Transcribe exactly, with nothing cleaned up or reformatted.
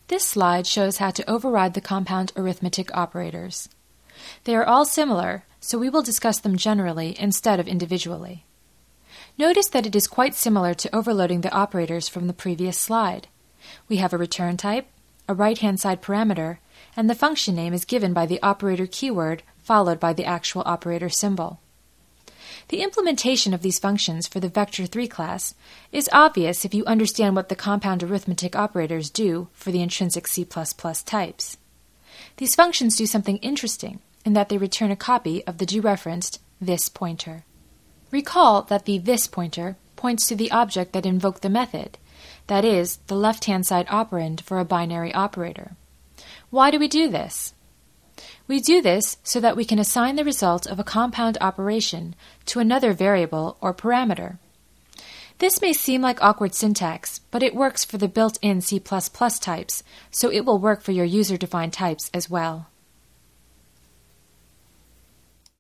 This slide shows how to override the compound arithmetic operators. They are all similar, so we will discuss them generally instead of individually. Notice that it is quite similar to overloading the operators from the previous slide. We have a return type, a right-hand side parameter, and the function name is given by the operator keyword followed by the actual operator symbol. The implementation of these functions for the vector three class is obvious if you understand what the compound arithmetic operators do for the intrinsic C plus plus types. These functions do something interesting in that they return a copy of the dereferenced this pointer. Recall that the this pointer points to the object that invoked the method, that is, the left-hand side operand for a binary operator. Why do we do this? We do this so that we can assign the result of a compound operation to another variable or parameter. This may seem like awkward syntax, but it works for the built-in C plus plus types, so it will work for your user-defined types as well.